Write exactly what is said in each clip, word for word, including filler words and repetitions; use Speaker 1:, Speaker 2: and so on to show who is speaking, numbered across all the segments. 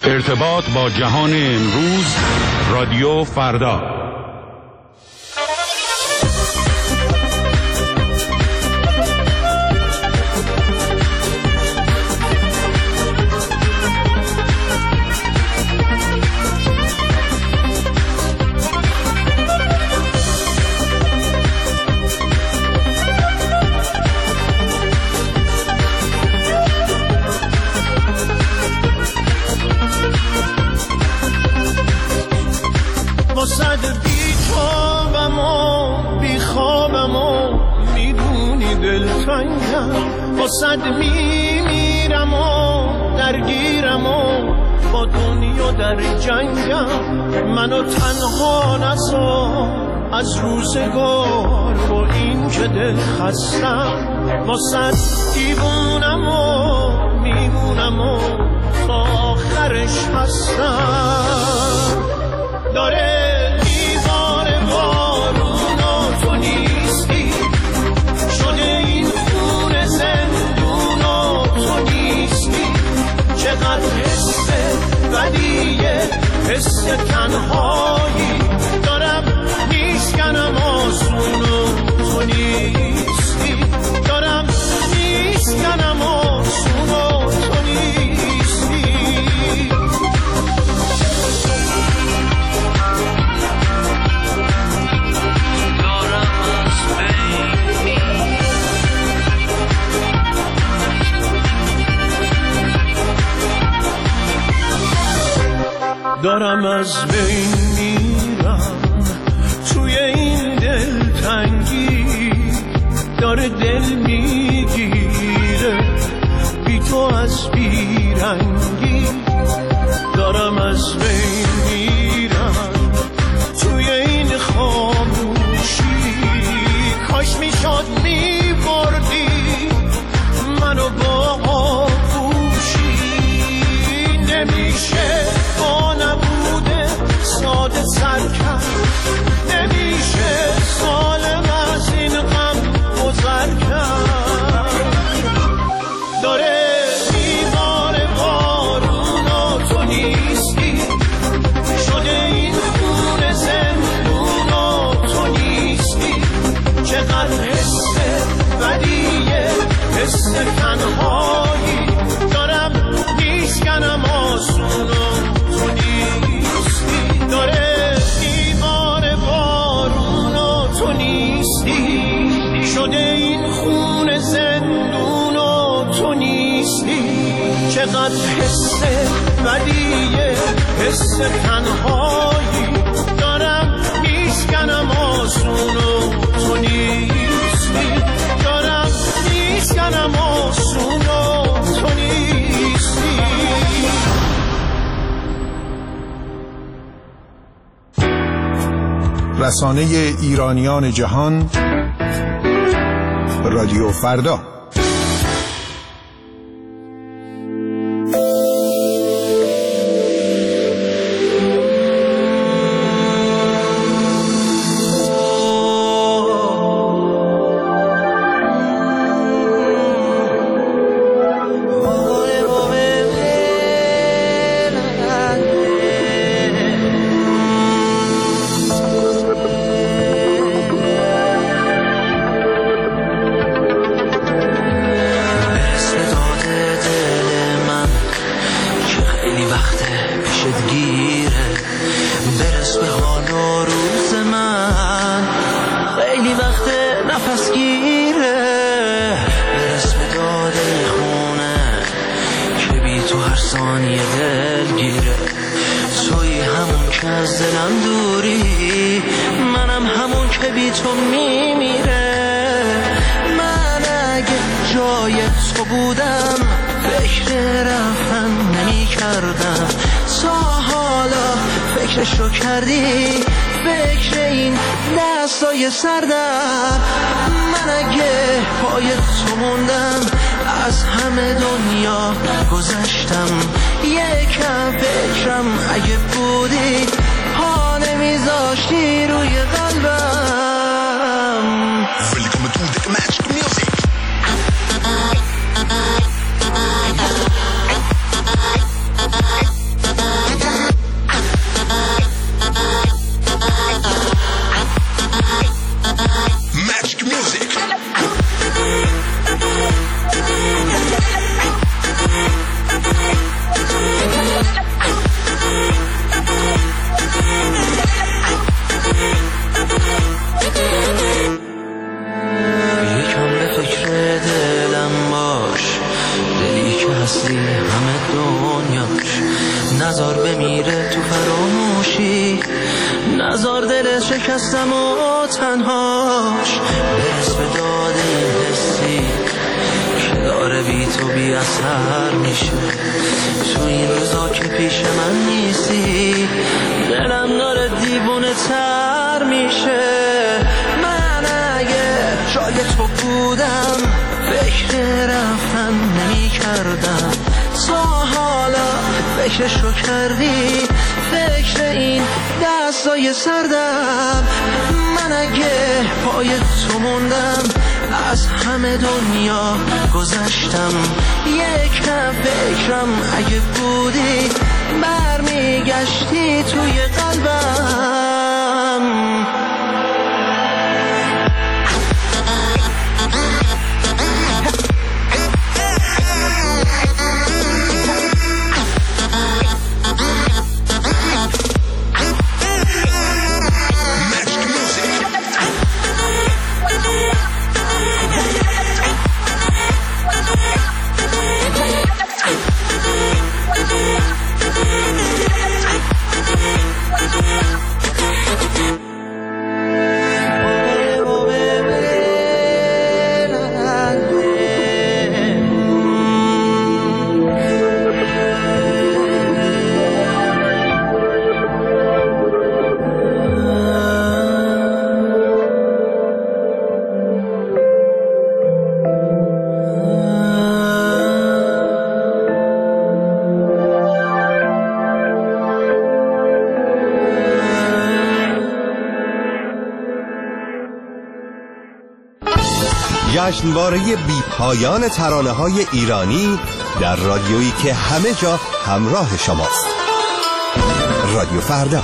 Speaker 1: ارتباط با جهان امروز، رادیو فردا.
Speaker 2: صد میمیرم و درگیرم و با دنیا در جنگم، منو تنها نذار از روزگار با این که دل خستم، با صد دیوونم و میمونم و تا آخرش هستم. داره دیوار بارون و تو نیستی، شده این خون زندون و تو نیستی، چقدر حس بدیه، حس تنهایی دارم میشکنم آسون و تو نیستی، دارم میشکنم آسون و تو نیستی. دارم از بین میرم توی این دلتنگی، داره دل میگیره بی تو از بیرنگی، دارم از بین میرم توی این خاموشی، کاش میشد میبردی منو با آغوشی، نمیشه با نبوده ساده سر کرد، نمیشه سالم از این غم گذر کرد. داره دیوار بارون و تو نیستی، شده این خون زندون و تو نیستی، چقدر حس بدیه، حس تنهایی دارم میشکنم آسون و تو نیستی، داره دیوار بارون و تو نیستی، شده این خون زندون و تو نیستی، چقدر حس بدیه، حس تنهایی دارم میشکنم آسون و تو نیستی، دارم میشکنم آسون و تو نیستی.
Speaker 3: رسانه ایرانیان جهان، رادیو فردا.
Speaker 4: نزار بمیره تو فراموشی، نزار دل شکستم و تنهاش به اسم داده این حسی که داره بی تو بی اثر میشه. تو این روزا که پیش من نیستی دلم داره دیوونه تر میشه. من اگه جای تو بودم فکر رفتن نمی کردم، تا حالا فکرشو کردی؟ فکر این دستای سردم. من اگه پای تو موندم از همه دنیا گذشتم، یکم فکرم اگه بودی برمیگشتی توی قلبم.
Speaker 5: جشنواره بی پایان ترانه‌های ایرانی در رادیویی که همه جا همراه شماست. رادیو فردا.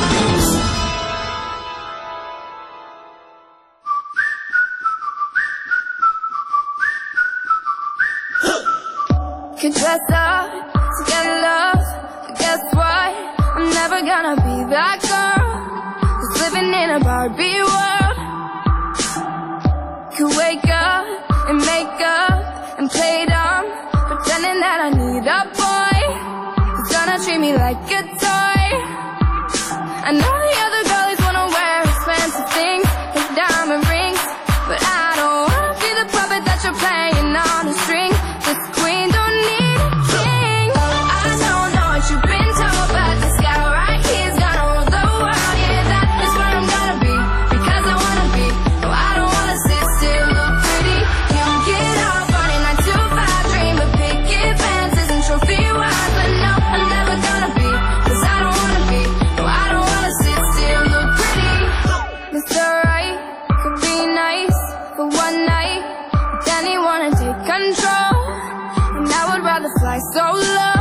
Speaker 6: Could dress up to get love, but guess what? I'm never gonna be that girl who's living in a Barbie world. Could wake up and make up and play dumb, pretending that I need a boy who's gonna treat me like a toy. I know the other girlies wanna wear expensive things and diamond rings, but I don't wanna be the puppet that you're playing on a string. This queen don't need a king. I don't know what you've been told, but this guy right here's gonna rule the world. Yeah, that is where I'm gonna be, because I wanna be. No, I don't wanna sit still, look pretty. You get off on a nine to five dream of picket fences and trophy wives, but no, I'm never gonna be, cause I don't wanna be. No, I don't wanna sit still, look pretty. Mister Right could be nice for one night, but then he wanna take control, and I would rather fly solo.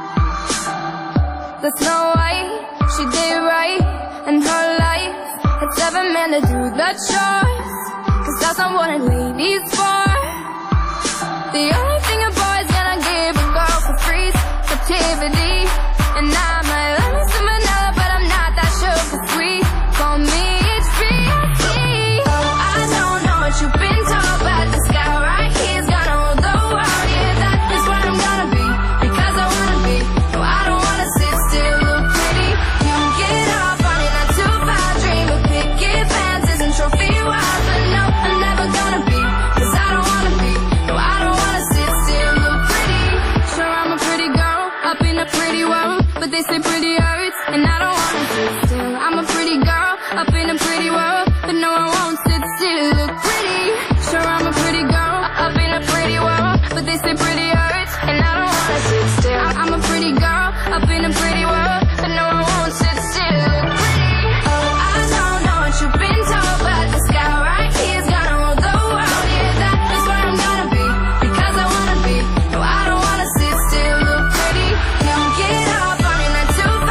Speaker 6: The Snow White, she did right in her life, had seven men to do the chores, cause that's not what a lady's for. The only thing a boy's gonna give a girl for free is captivity, and I might love me some vanilla, but I'm not that sugar sweet. Call me H B C. I don't know what you've been told, but this guy right here's gonna rule the world. Yeah, that is where I'm gonna be, because I wanna be. No, I don't wanna sit still, look pretty. You get off on a nine to five dream of picket fences and trophy wives, but no, I'm never gonna be, cause I don't wanna be. No, I don't wanna sit still, look pretty. Sure, I'm a pretty girl up in a pretty world, but they say pretty hurts, and I don't wanna sit still. I'm a pretty girl up in a pretty world, but no, I won't sit still, look pretty. Sure, I'm a pretty girl up in a pretty world, but they say pretty hurts, and I don't wanna sit still. I'm a pretty girl up in a pretty world, but no, I won't sit still, look pretty. I don't know what you've been told, but this guy right here's gonna rule the world. Yeah, that is where I'm gonna be, because I wanna be. No, I don't wanna sit still, look pretty. You get off on a nine to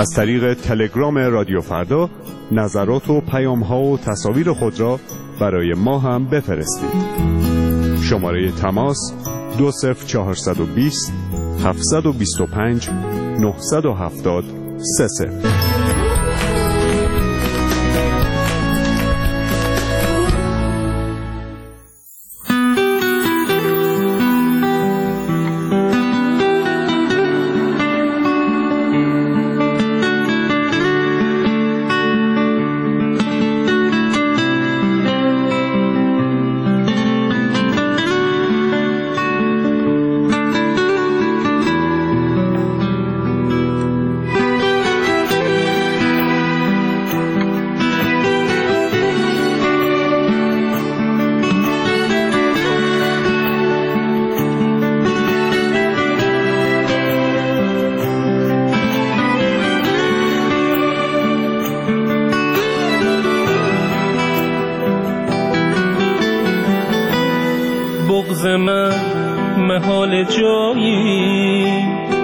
Speaker 1: از طریق تلگرام رادیو فردا نظرات و پیام‌ها و تصاویر خود را برای ما هم بفرستید. شماره تماس دو صفر چهارصد و بیست هفتصد و بیست و پنج نهصد و هفتاد سه صفر.
Speaker 7: بغض من محال جایی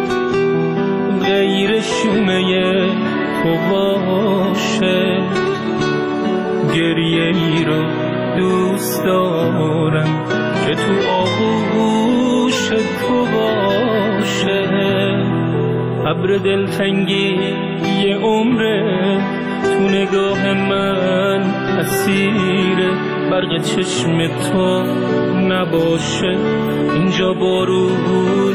Speaker 7: غیر شومه تو باشه، گریه ای رو دوست دارم که تو آغوش تو باشه. ابر دلتنگی یه عمره تو نگاه من اسیره، برق چشم تو نباشه اینجا بارون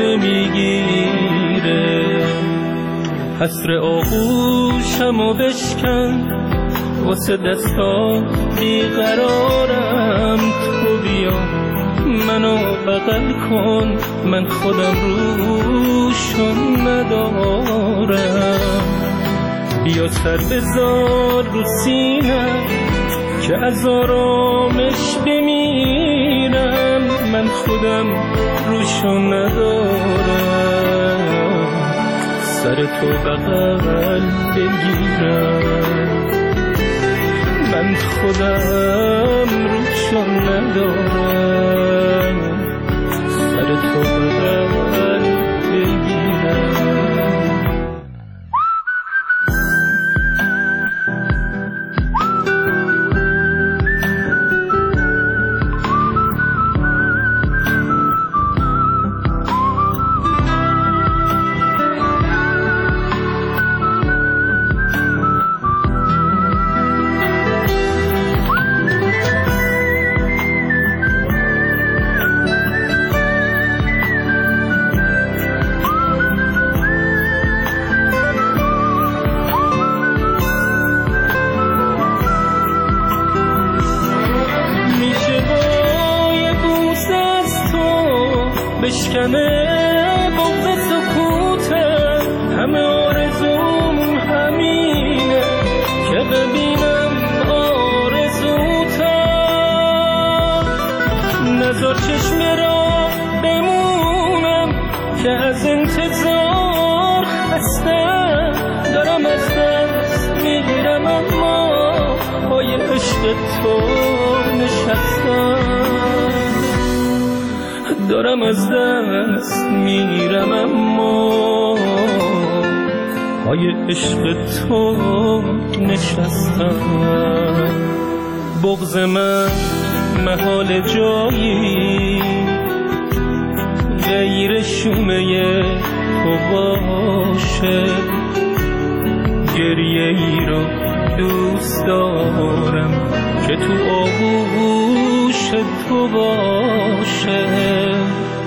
Speaker 7: نمیگیره. حسر آغوشمو بشکن واسه دستا بیقرارم، تو بیا منو بغل کن من خودم روشون ندارم. بیا سر بذار رو سینم که از آرامش بمیرم، من خودم روشو ندارم. سر تو بغل بگیرم من خودم روشو ندارم. سر تو بغل بگیرم. بشکنه بغض سکوته، همه آرزوم همینه که ببینم آرزوتم. نذار چشم را بمونم که از انتظار خسته، دارم از دست میگیرم اما پای عشق تو نشستم. دارم از دست میرم اما پای عشق تو نشستم. بغض من محال جایی غیر شومه تو باشه، گریه ای رو دوست دارم که تو آغوش تو باشه.